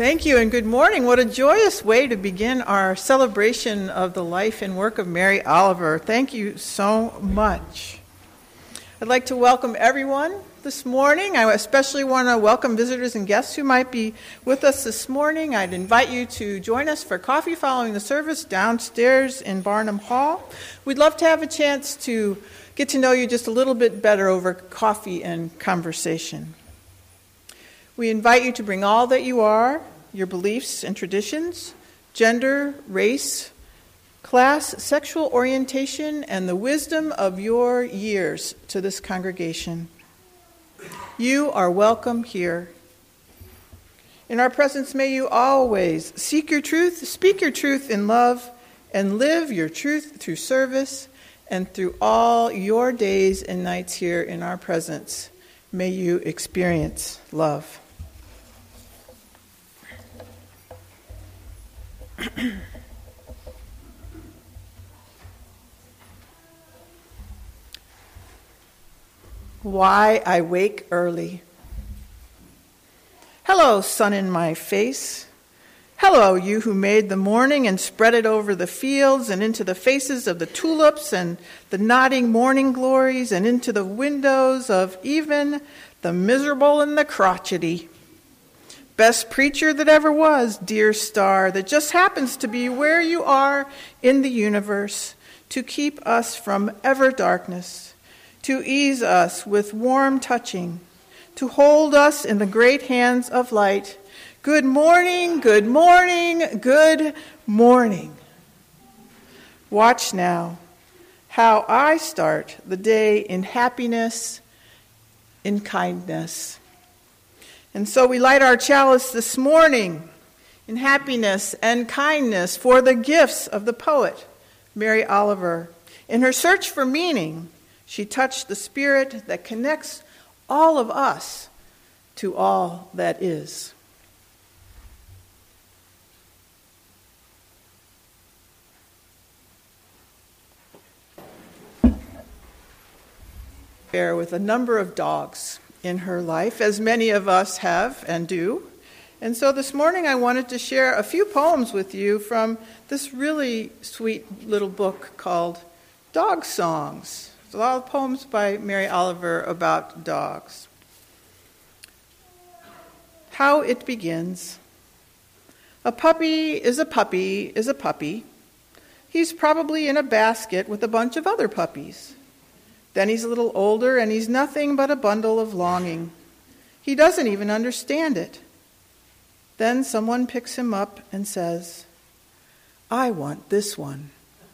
Thank you and good morning. What a joyous way to begin our celebration of the life and work of Mary Oliver. Thank you so much. I'd like to welcome everyone this morning. I especially want to welcome visitors and guests who might be with us this morning. I'd invite you to join us for coffee following the service downstairs in Barnum Hall. We'd love to have a chance to get to know you just a little bit better over coffee and conversation. We invite you to bring all that you are, your beliefs and traditions, gender, race, class, sexual orientation, and the wisdom of your years to this congregation. You are welcome here. In our presence, may you always seek your truth, speak your truth in love, and live your truth through service and through all your days and nights here in our presence. May you experience love. Why I wake early. Hello, sun in my face. Hello, you who made the morning and spread it over the fields and into the faces of the tulips and the nodding morning glories and into the windows of even the miserable and the crotchety. Best preacher that ever was, dear star, that just happens to be where you are in the universe, to keep us from ever darkness, to ease us with warm touching, to hold us in the great hands of light. Good morning, good morning, good morning. Watch now how I start the day in happiness, in kindness. And so we light our chalice this morning in happiness and kindness for the gifts of the poet, Mary Oliver. In her search for meaning, she touched the spirit that connects all of us to all that is. With a number of dogs in her life, as many of us have and do. And so this morning I wanted to share a few poems with you from this really sweet little book called Dog Songs. It's a lot of poems by Mary Oliver about dogs. How it begins. A puppy is a puppy is a puppy. He's probably in a basket with a bunch of other puppies. Then he's a little older, and he's nothing but a bundle of longing. He doesn't even understand it. Then someone picks him up and says, I want this one.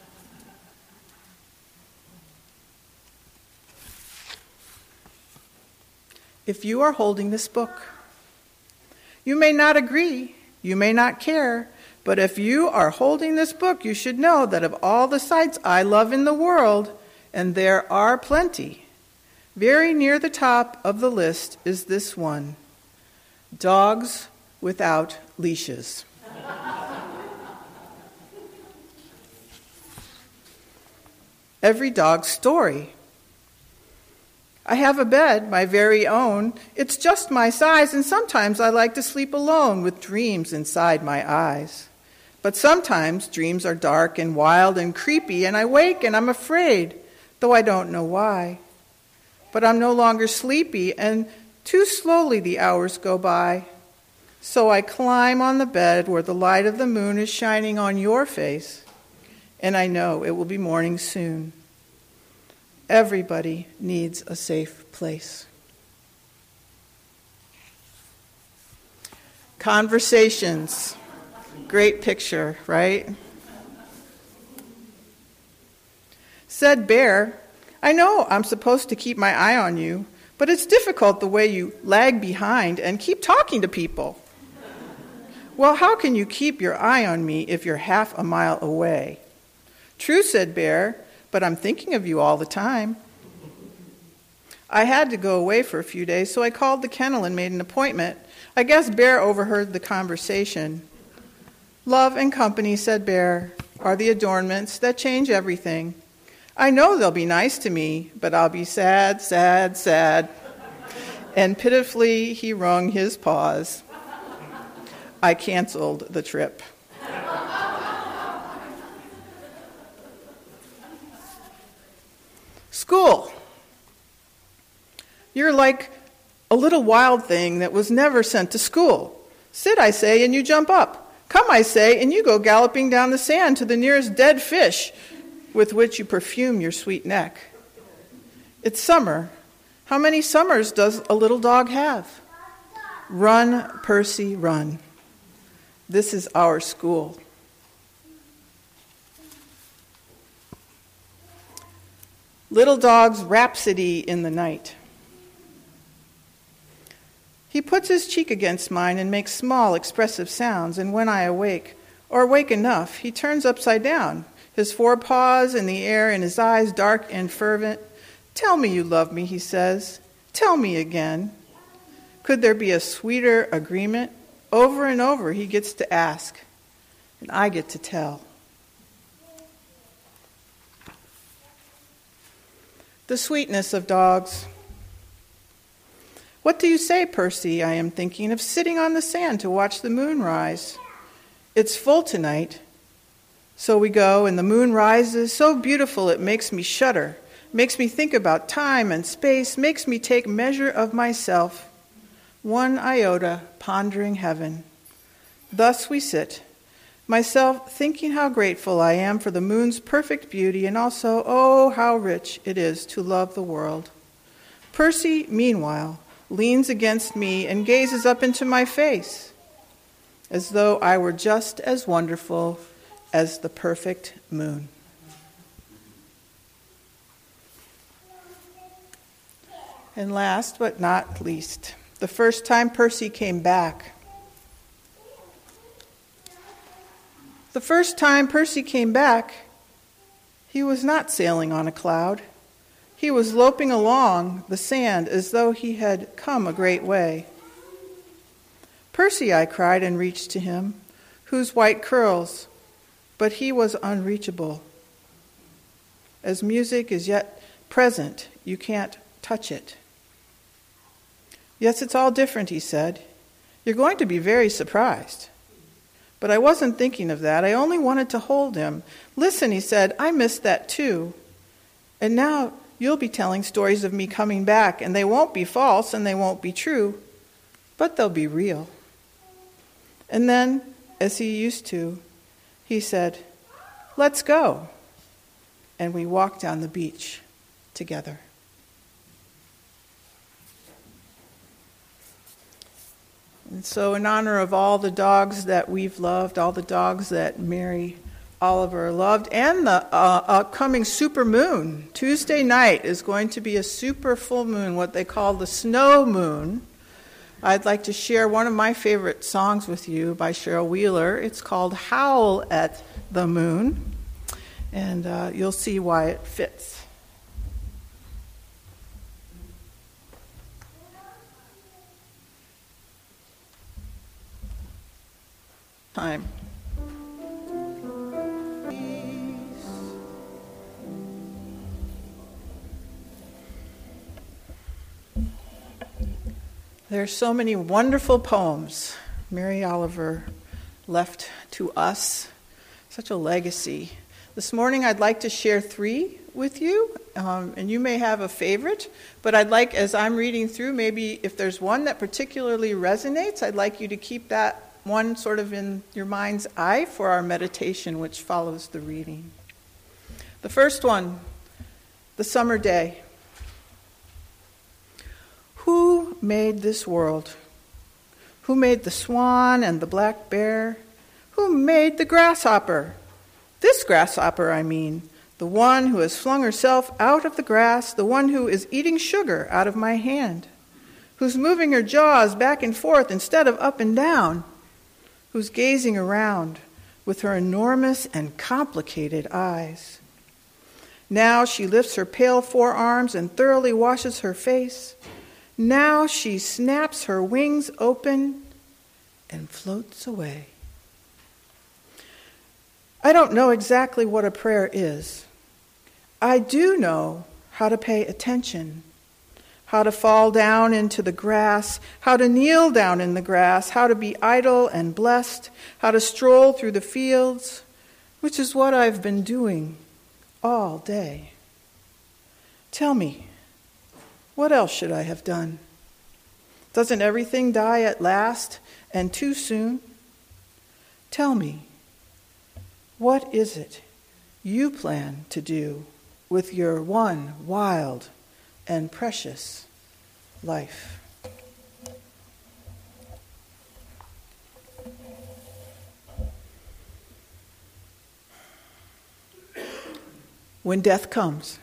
If you are holding this book, you may not agree, you may not care, but if you are holding this book, you should know that of all the sights I love in the world, and there are plenty, very near the top of the list is this one: dogs without leashes. Every dog's story. I have a bed, my very own. It's just my size, and sometimes I like to sleep alone with dreams inside my eyes. But sometimes dreams are dark and wild and creepy, and I wake and I'm afraid, though I don't know why. But I'm no longer sleepy, and too slowly the hours go by. So I climb on the bed where the light of the moon is shining on your face, and I know it will be morning soon. Everybody needs a safe place. Conversations. Great picture, right? Said Bear, I know I'm supposed to keep my eye on you, but it's difficult the way you lag behind and keep talking to people. Well, how can you keep your eye on me if you're half a mile away? True, said Bear, but I'm thinking of you all the time. I had to go away for a few days, so I called the kennel and made an appointment. I guess Bear overheard the conversation. Love and company, said Bear, are the adornments that change everything. I know they'll be nice to me, but I'll be sad, sad, sad. And pitifully he wrung his paws. I canceled the trip. School. You're like a little wild thing that was never sent to school. Sit, I say, and you jump up. Come, I say, and you go galloping down the sand to the nearest dead fish with which you perfume your sweet neck. It's summer. How many summers does a little dog have? Run, Percy, run. This is our school. Little dog's rhapsody in the night. He puts his cheek against mine and makes small, expressive sounds, and when I awake, or awake enough, he turns upside down, his forepaws in the air and his eyes dark and fervent. Tell me you love me, he says. Tell me again. Could there be a sweeter agreement? Over and over he gets to ask, and I get to tell. The sweetness of dogs. What do you say, Percy? I am thinking of sitting on the sand to watch the moon rise. It's full tonight. So we go, and the moon rises so beautiful it makes me shudder, makes me think about time and space, makes me take measure of myself, one iota pondering heaven. Thus we sit, myself thinking how grateful I am for the moon's perfect beauty, and also, oh, how rich it is to love the world. Percy, meanwhile, leans against me and gazes up into my face, as though I were just as wonderful as the perfect moon. And last but not least, the first time Percy came back. The first time Percy came back, he was not sailing on a cloud. He was loping along the sand as though he had come a great way. Percy, I cried and reached to him, whose white curls, but he was unreachable. As music is yet present, you can't touch it. Yes, it's all different, he said. You're going to be very surprised. But I wasn't thinking of that. I only wanted to hold him. Listen, he said, I missed that too. And now you'll be telling stories of me coming back, and they won't be false and they won't be true, but they'll be real. And then, as he used to, he said, let's go. And we walked down the beach together. And so in honor of all the dogs that we've loved, all the dogs that Mary Oliver loved, and the upcoming super moon, Tuesday night is going to be a super full moon, what they call the snow moon. I'd like to share one of my favorite songs with you by Cheryl Wheeler. It's called Howl at the Moon, and you'll see why it fits. Time. There are so many wonderful poems Mary Oliver left to us, such a legacy. This morning I'd like to share 3 with you, and you may have a favorite, but I'd like, as I'm reading through, maybe if there's one that particularly resonates, I'd like you to keep that one sort of in your mind's eye for our meditation, which follows the reading. The first one, The Summer Day. Who made this world? Who made the swan and the black bear? Who made the grasshopper? This grasshopper, I mean, the one who has flung herself out of the grass, the one who is eating sugar out of my hand, who's moving her jaws back and forth instead of up and down, who's gazing around with her enormous and complicated eyes. Now she lifts her pale forearms and thoroughly washes her face. Now she snaps her wings open and floats away. I don't know exactly what a prayer is. I do know how to pay attention. how to fall down into the grass, how to kneel down in the grass, how to be idle and blessed, how to stroll through the fields, which is what I've been doing all day. Tell me, what else should I have done? Doesn't everything die at last and too soon? Tell me, what is it you plan to do with your one wild and precious life? When death comes.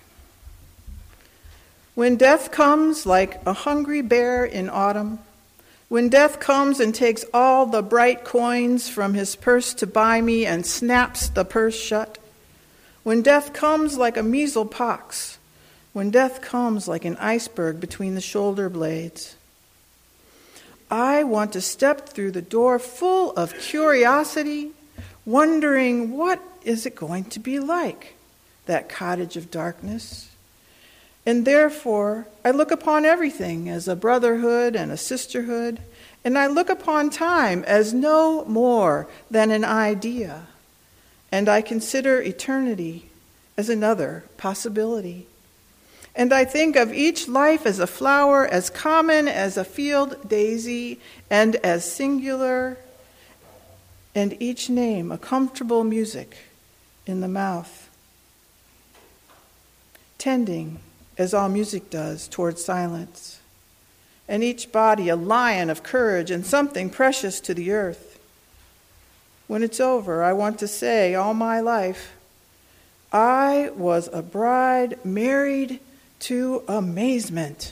When death comes like a hungry bear in autumn, when death comes and takes all the bright coins from his purse to buy me and snaps the purse shut, when death comes like a measle pox, when death comes like an iceberg between the shoulder blades, I want to step through the door full of curiosity, wondering what is it going to be like, that cottage of darkness. And therefore, I look upon everything as a brotherhood and a sisterhood, and I look upon time as no more than an idea, and I consider eternity as another possibility. And I think of each life as a flower as common as a field daisy and as singular, and each name a comfortable music in the mouth, tending as all music does, toward silence, and each body a lion of courage and something precious to the earth. When it's over, I want to say all my life, I was a bride married to amazement.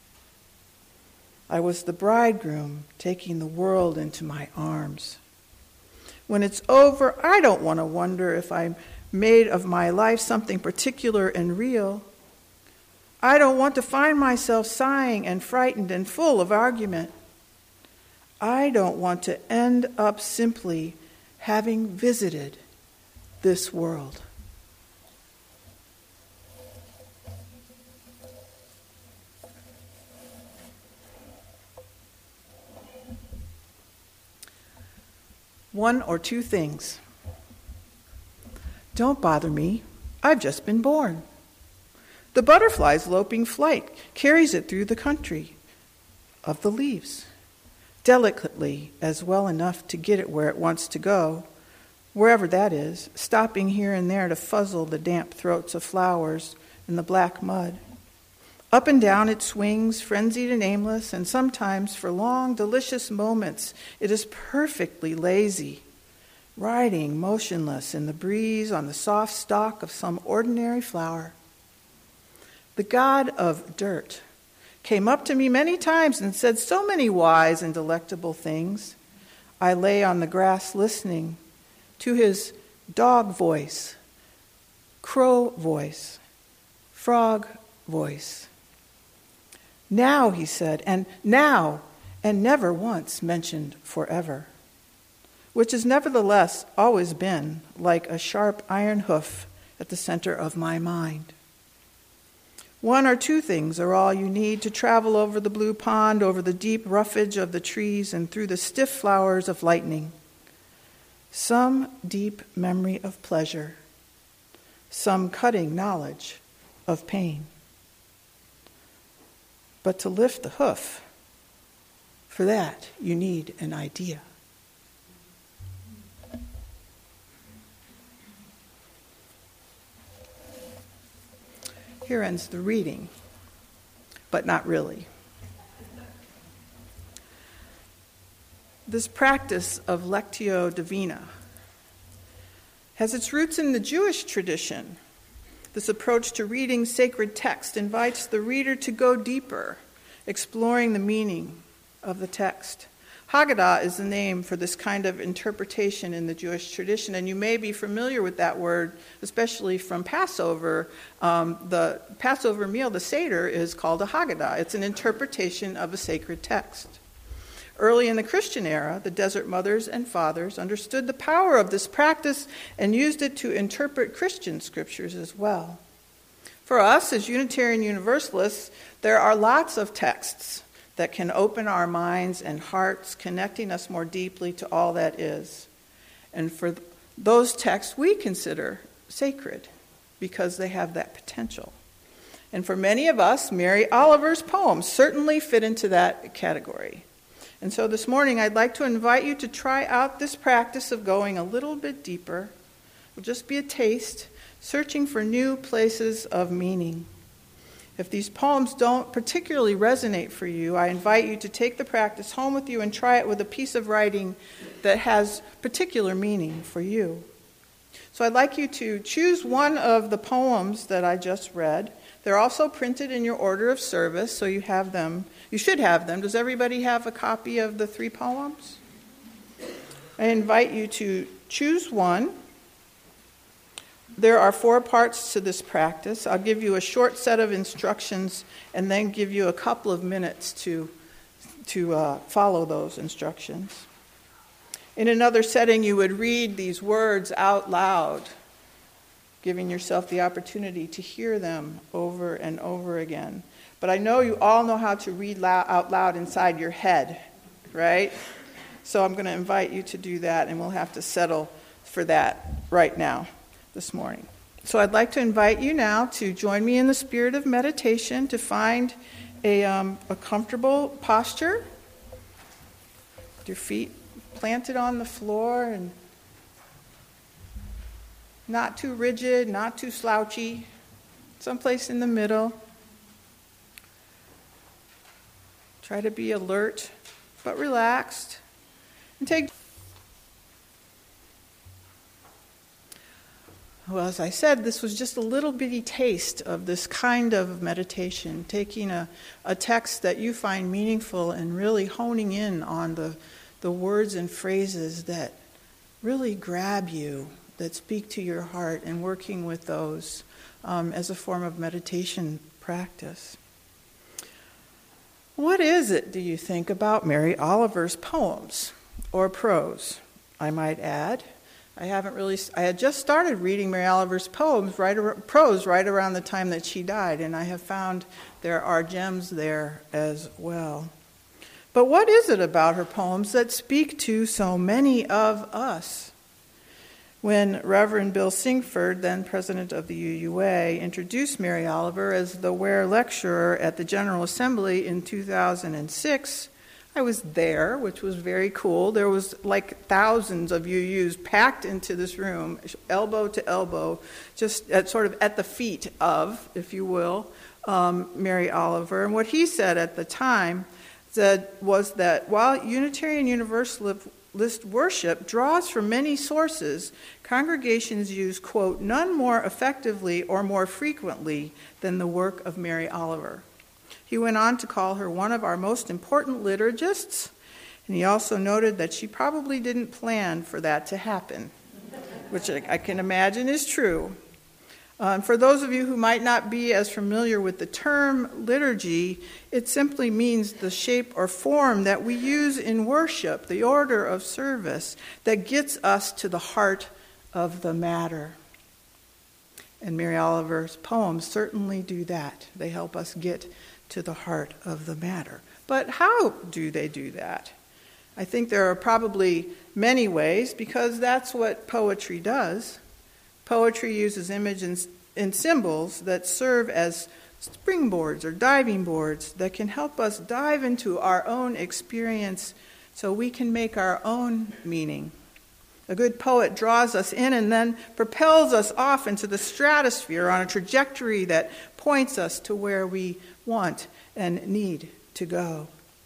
I was the bridegroom taking the world into my arms. When it's over, I don't want to wonder if I made of my life something particular and real. I don't want to find myself sighing and frightened and full of argument. I don't want to end up simply having visited this world. One or two things. Don't bother me. I've just been born. The butterfly's loping flight carries it through the country of the leaves, delicately as well enough to get it where it wants to go, wherever that is, stopping here and there to fuzzle the damp throats of flowers in the black mud. Up and down it swings, frenzied and aimless, and sometimes for long, delicious moments it is perfectly lazy, riding motionless in the breeze on the soft stalk of some ordinary flower. The god of dirt came up to me many times and said so many wise and delectable things. I lay on the grass listening to his dog voice, crow voice, frog voice. Now, he said, and now, and never once mentioned forever, which has nevertheless always been like a sharp iron hoof at the center of my mind. One or two things are all you need to travel over the blue pond, over the deep roughage of the trees, and through the stiff flowers of lightning. Some deep memory of pleasure, some cutting knowledge of pain. But to lift the hoof, for that you need an idea. Here ends the reading, but not really. This practice of Lectio Divina has its roots in the Jewish tradition. This approach to reading sacred text invites the reader to go deeper, exploring the meaning of the text. Haggadah is the name for this kind of interpretation in the Jewish tradition, and you may be familiar with that word, especially from Passover. The Passover meal, the Seder, is called a Haggadah. It's an interpretation of a sacred text. Early in the Christian era, the Desert Mothers and Fathers understood the power of this practice and used it to interpret Christian scriptures as well. For us as Unitarian Universalists, there are lots of texts that can open our minds and hearts, connecting us more deeply to all that is. And for those texts we consider sacred because they have that potential. And for many of us, Mary Oliver's poems certainly fit into that category. And so this morning I'd like to invite you to try out this practice of going a little bit deeper. It'll just be a taste, searching for new places of meaning. If these poems don't particularly resonate for you, I invite you to take the practice home with you and try it with a piece of writing that has particular meaning for you. So I'd like you to choose one of the poems that I just read. They're also printed in your order of service, so you have them. You should have them. Does everybody have a copy of the 3 poems? I invite you to choose one. There are 4 parts to this practice. I'll give you a short set of instructions and then give you a couple of minutes to follow those instructions. In another setting, you would read these words out loud, giving yourself the opportunity to hear them over and over again. But I know you all know how to read out loud inside your head, right? So I'm going to invite you to do that, and we'll have to settle for that right now, this morning. So I'd like to invite you now to join me in the spirit of meditation, to find a comfortable posture, with your feet planted on the floor and not too rigid, not too slouchy, someplace in the middle. Try to be alert but relaxed. And well, as I said, this was just a little bitty taste of this kind of meditation, taking a text that you find meaningful and really honing in on the words and phrases that really grab you, that speak to your heart, and working with those as a form of meditation practice. What is it, do you think, about Mary Oliver's poems, or prose, I might add? I had just started reading Mary Oliver's prose right around the time that she died, and I have found there are gems there as well. But what is it about her poems that speak to so many of us? When Reverend Bill Singford, then president of the UUA, introduced Mary Oliver as the Ware lecturer at the General Assembly in 2006, I was there, which was very cool. There was like thousands of UUs packed into this room, elbow to elbow, just at the feet of, if you will, Mary Oliver. And what he said at the time was that while Unitarian Universalist worship draws from many sources, congregations use, quote, none more effectively or more frequently than the work of Mary Oliver. He went on to call her one of our most important liturgists, and he also noted that she probably didn't plan for that to happen, which I can imagine is true. For those of you who might not be as familiar with the term liturgy, it simply means the shape or form that we use in worship, the order of service that gets us to the heart of the matter. And Mary Oliver's poems certainly do that. They help us get to the heart of the matter. But how do they do that? I think there are probably many ways, because that's what poetry does. Poetry uses images and symbols that serve as springboards or diving boards that can help us dive into our own experience so we can make our own meaning. A good poet draws us in and then propels us off into the stratosphere on a trajectory that points us to where we want and need to go.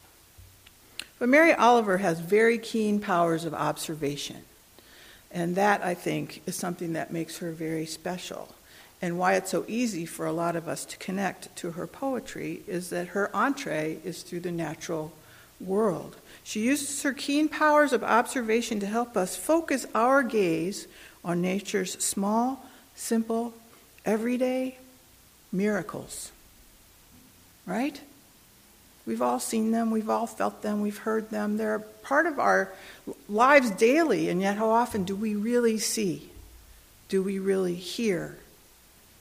But Mary Oliver has very keen powers of observation. And that, I think, is something that makes her very special. And why it's so easy for a lot of us to connect to her poetry is that her entree is through the natural world. She uses her keen powers of observation to help us focus our gaze on nature's small, simple, everyday miracles. Right? We've all seen them, we've all felt them, we've heard them. They're part of our lives daily, and yet how often do we really see? Do we really hear?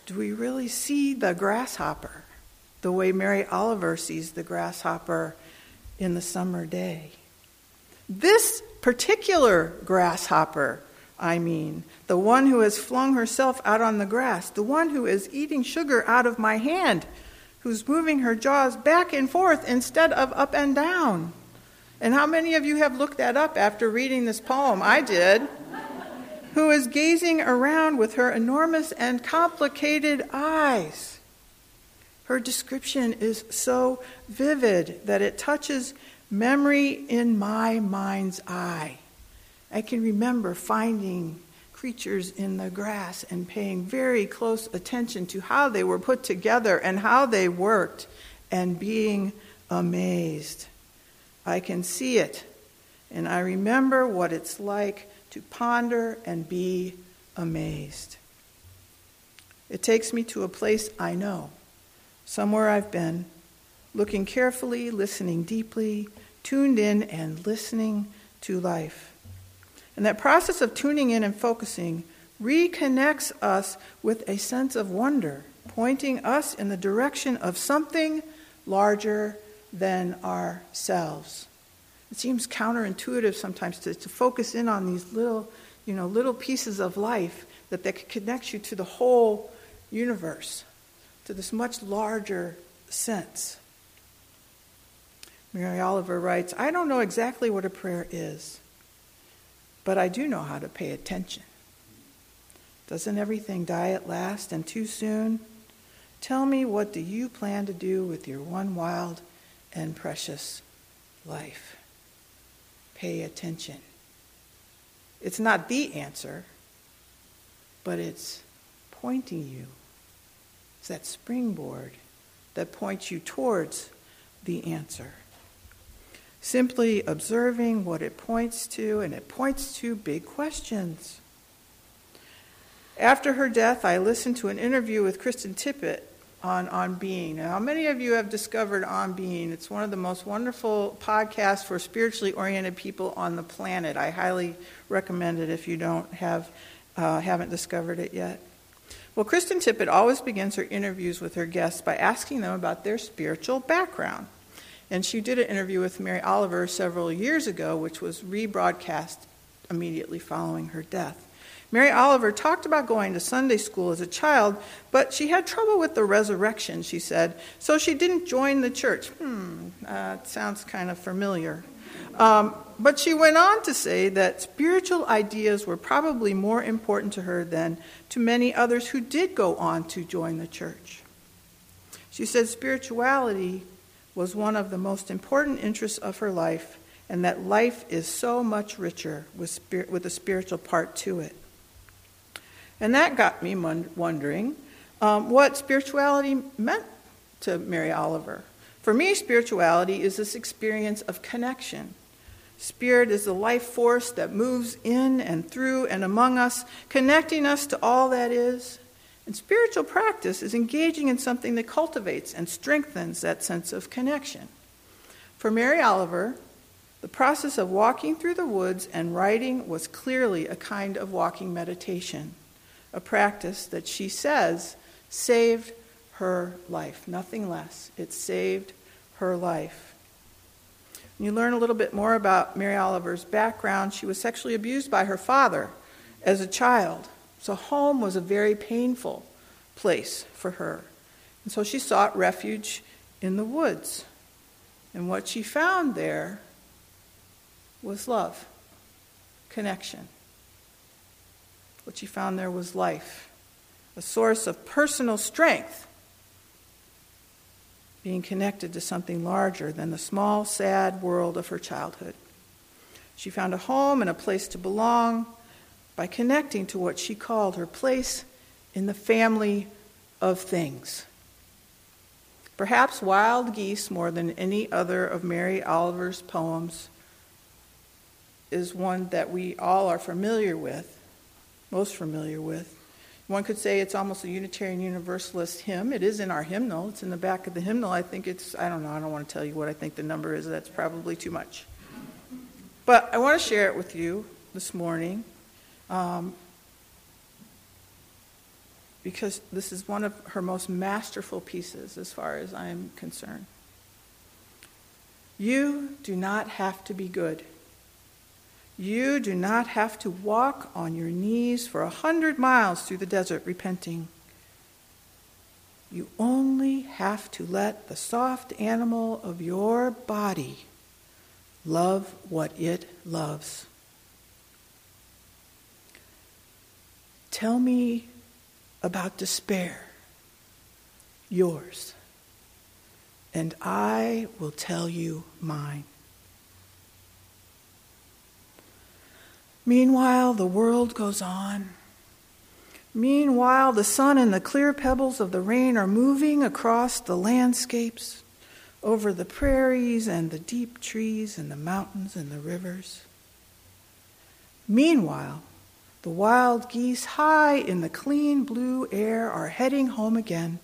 Do we really see the grasshopper the way Mary Oliver sees the grasshopper in the summer day? This particular grasshopper, I mean, the one who has flung herself out on the grass, the one who is eating sugar out of my hand, who's moving her jaws back and forth instead of up and down. And how many of you have looked that up after reading this poem? I did. Who is gazing around with her enormous and complicated eyes. Her description is so vivid that it touches memory in my mind's eye. I can remember finding creatures in the grass and paying very close attention to how they were put together and how they worked and being amazed. I can see it, and I remember what it's like to ponder and be amazed. It takes me to a place I know, somewhere I've been, looking carefully, listening deeply, tuned in and listening to life. And that process of tuning in and focusing reconnects us with a sense of wonder, pointing us in the direction of something larger than ourselves. It seems counterintuitive sometimes to focus in on these little pieces of life that can connect you to the whole universe, to this much larger sense. Mary Oliver writes, I don't know exactly what a prayer is, but I do know how to pay attention. Doesn't everything die at last and too soon? Tell me, what do you plan to do with your one wild and precious life? Pay attention. It's not the answer, but it's pointing you. It's that springboard that points you towards the answer. Simply observing what it points to, and it points to big questions. After her death, I listened to an interview with Kristen Tippett on Being. Now, how many of you have discovered On Being? It's one of the most wonderful podcasts for spiritually oriented people on the planet. I highly recommend it if you haven't discovered it yet. Well, Kristen Tippett always begins her interviews with her guests by asking them about their spiritual background. And she did an interview with Mary Oliver several years ago, which was rebroadcast immediately following her death. Mary Oliver talked about going to Sunday school as a child, but she had trouble with the resurrection, she said, so she didn't join the church. It sounds kind of familiar. But she went on to say that spiritual ideas were probably more important to her than to many others who did go on to join the church. She said spirituality was one of the most important interests of her life, and that life is so much richer with a spiritual part to it. And that got me wondering what spirituality meant to Mary Oliver. For me, spirituality is this experience of connection. Spirit is the life force that moves in and through and among us, connecting us to all that is. And spiritual practice is engaging in something that cultivates and strengthens that sense of connection. For Mary Oliver, the process of walking through the woods and writing was clearly a kind of walking meditation, a practice that she says saved her life, nothing less. It saved her life. When you learn a little bit more about Mary Oliver's background, she was sexually abused by her father as a child. So home was a very painful place for her. And so she sought refuge in the woods. And what she found there was love, connection. What she found there was life, a source of personal strength, being connected to something larger than the small, sad world of her childhood. She found a home and a place to belong by connecting to what she called her place in the family of things. Perhaps Wild Geese, more than any other of Mary Oliver's poems, is one that we all are familiar with, most familiar with. One could say it's almost a Unitarian Universalist hymn. It is in our hymnal. It's in the back of the hymnal. I think I don't want to tell you what I think the number is. That's probably too much. But I want to share it with you this morning. because this is one of her most masterful pieces as far as I'm concerned. You do not have to be good. You do not have to walk on your knees for 100 miles through the desert repenting. You only have to let the soft animal of your body love what it loves. Tell me about despair, yours, and I will tell you mine. Meanwhile, the world goes on. Meanwhile, the sun and the clear pebbles of the rain are moving across the landscapes, over the prairies and the deep trees and the mountains and the rivers. Meanwhile, the wild geese high in the clean blue air are heading home again.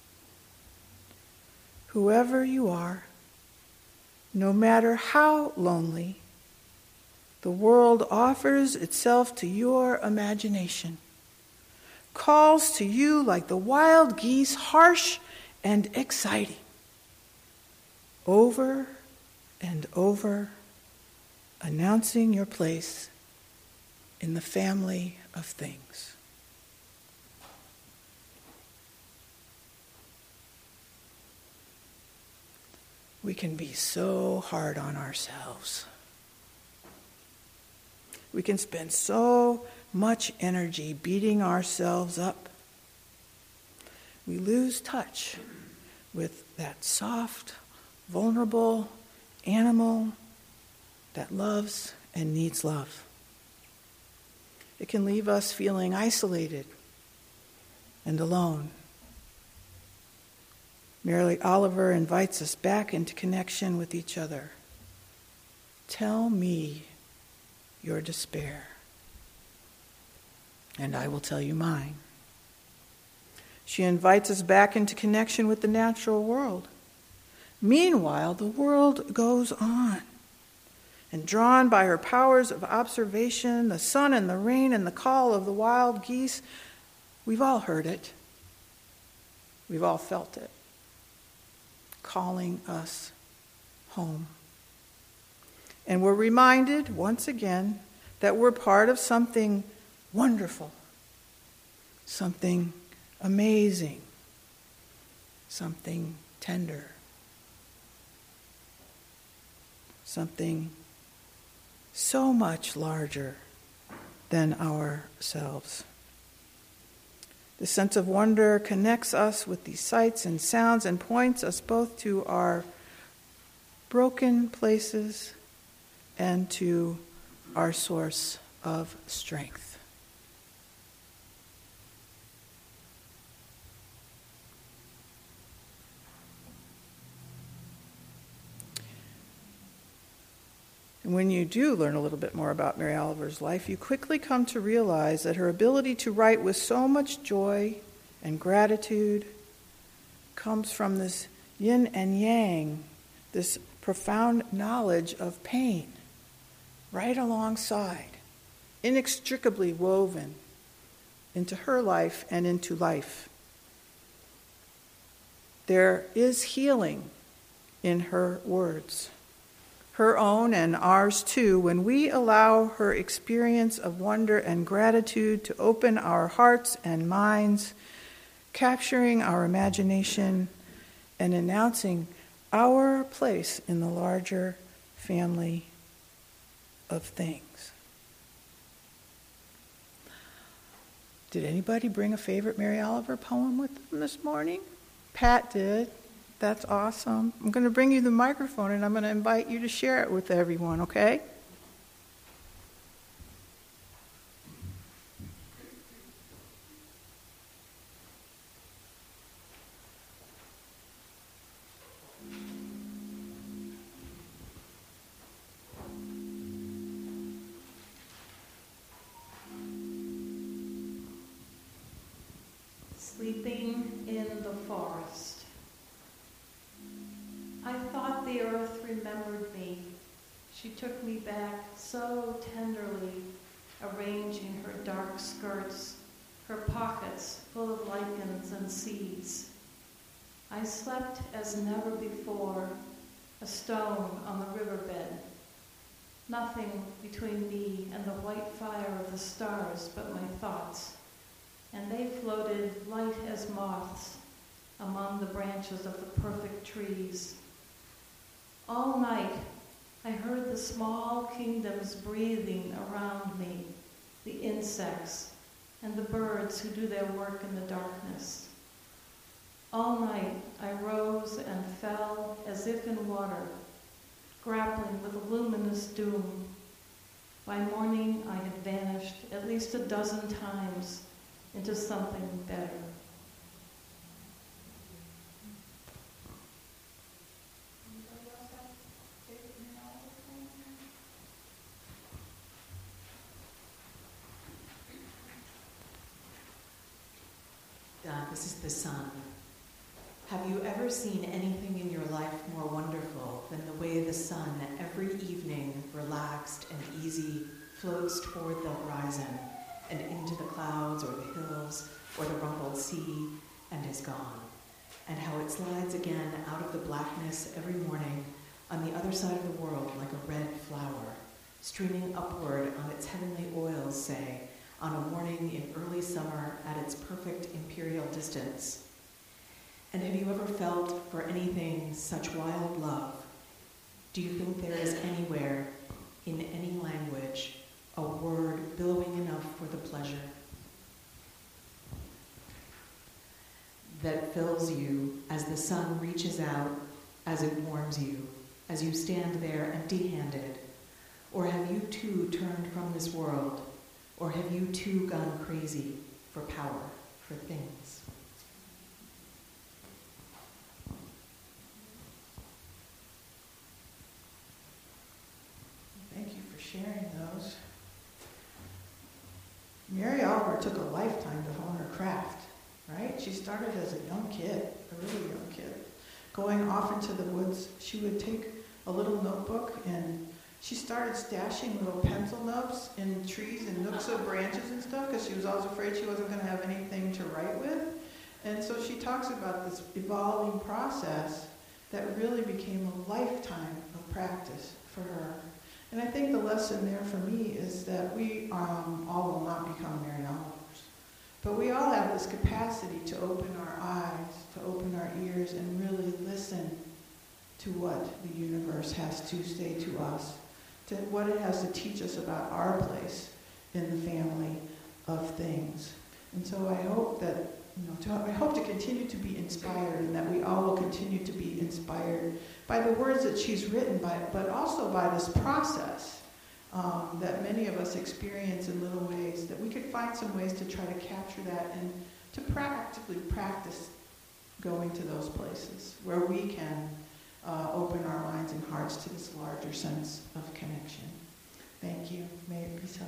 Whoever you are, no matter how lonely, the world offers itself to your imagination, calls to you like the wild geese, harsh and exciting, over and over, announcing your place in the family of things. We can be so hard on ourselves. We can spend so much energy beating ourselves up. We lose touch with that soft, vulnerable animal that loves and needs love. It can leave us feeling isolated and alone. Mary Oliver invites us back into connection with each other. Tell me your despair, and I will tell you mine. She invites us back into connection with the natural world. Meanwhile, the world goes on. And drawn by her powers of observation, the sun and the rain and the call of the wild geese, we've all heard it. We've all felt it, calling us home. And we're reminded once again that we're part of something wonderful, something amazing, something tender, something so much larger than ourselves. The sense of wonder connects us with these sights and sounds and points us both to our broken places and to our source of strength. And when you do learn a little bit more about Mary Oliver's life, you quickly come to realize that her ability to write with so much joy and gratitude comes from this yin and yang, this profound knowledge of pain, right alongside, inextricably woven into her life and into life. There is healing in her words, her own and ours too, when we allow her experience of wonder and gratitude to open our hearts and minds, capturing our imagination and announcing our place in the larger family of things. Did anybody bring a favorite Mary Oliver poem with them this morning? Pat did. That's awesome. I'm going to bring you the microphone and I'm going to invite you to share it with everyone, okay? Sleeping in the forest. I thought the earth remembered me. She took me back so tenderly, arranging her dark skirts her pockets full of lichens and seeds. I slept as never before, a stone on the riverbed. Nothing between me and the white fire of the stars but my thoughts, and they floated light as moths among the branches of the perfect trees. All night I heard the small kingdoms breathing around me, the insects and the birds who do their work in the darkness. All night I rose and fell as if in water, grappling with a luminous doom. By morning I had vanished at least a dozen times into something better. This is the sun. Have you ever seen anything in your life more wonderful than the way the sun every evening, relaxed and easy, floats toward the horizon and into the clouds or the hills or the rumpled sea and is gone? And how it slides again out of the blackness every morning on the other side of the world like a red flower, streaming upward on its heavenly oils, say, on a morning in early summer at its perfect imperial distance. And have you ever felt for anything such wild love? Do you think there is anywhere, in any language, a word billowing enough for the pleasure that fills you as the sun reaches out, as it warms you, as you stand there empty-handed? Or have you too turned from this world? Or have you too gone crazy for power, for things? Thank you for sharing those. Mary Oliver took a lifetime to hone her craft, right? She started as a young kid, a really young kid. Going off into the woods, she would take a little notebook and she started stashing little pencil notes in trees and nooks of branches and stuff because she was always afraid she wasn't going to have anything to write with. And so she talks about this evolving process that really became a lifetime of practice for her. And I think the lesson there for me is that we all will not become Mary Olivers. But we all have this capacity to open our eyes, to open our ears, and really listen to what the universe has to say to us, to what it has to teach us about our place in the family of things. And so I hope that, I hope to continue to be inspired, and that we all will continue to be inspired by the words that she's written, but also by this process that many of us experience in little ways, that we could find some ways to try to capture that and to practically practice going to those places where we can open our minds and hearts to this larger sense of connection. Thank you. May it be so.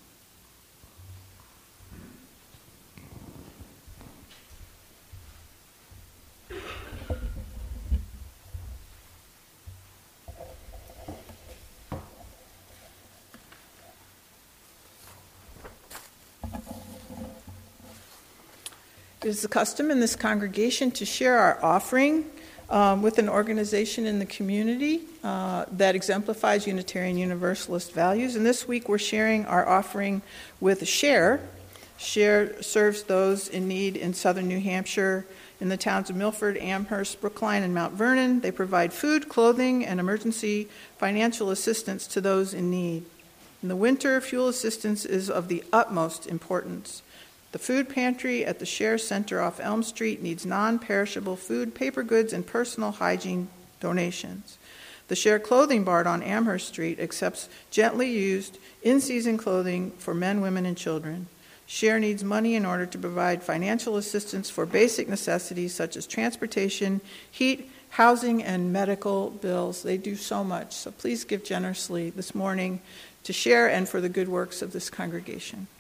It is the custom in this congregation to share our offering with an organization in the community that exemplifies Unitarian Universalist values. And this week we're sharing our offering with Share. Share serves those in need in southern New Hampshire in the towns of Milford, Amherst, Brookline, and Mount Vernon. They provide food, clothing, and emergency financial assistance to those in need. In the winter, fuel assistance is of the utmost importance. The food pantry at the Share Center off Elm Street needs non-perishable food, paper goods, and personal hygiene donations. The Share Clothing Barn on Amherst Street accepts gently used, in-season clothing for men, women, and children. Share needs money in order to provide financial assistance for basic necessities such as transportation, heat, housing, and medical bills. They do so much. So please give generously this morning to Share and for the good works of this congregation.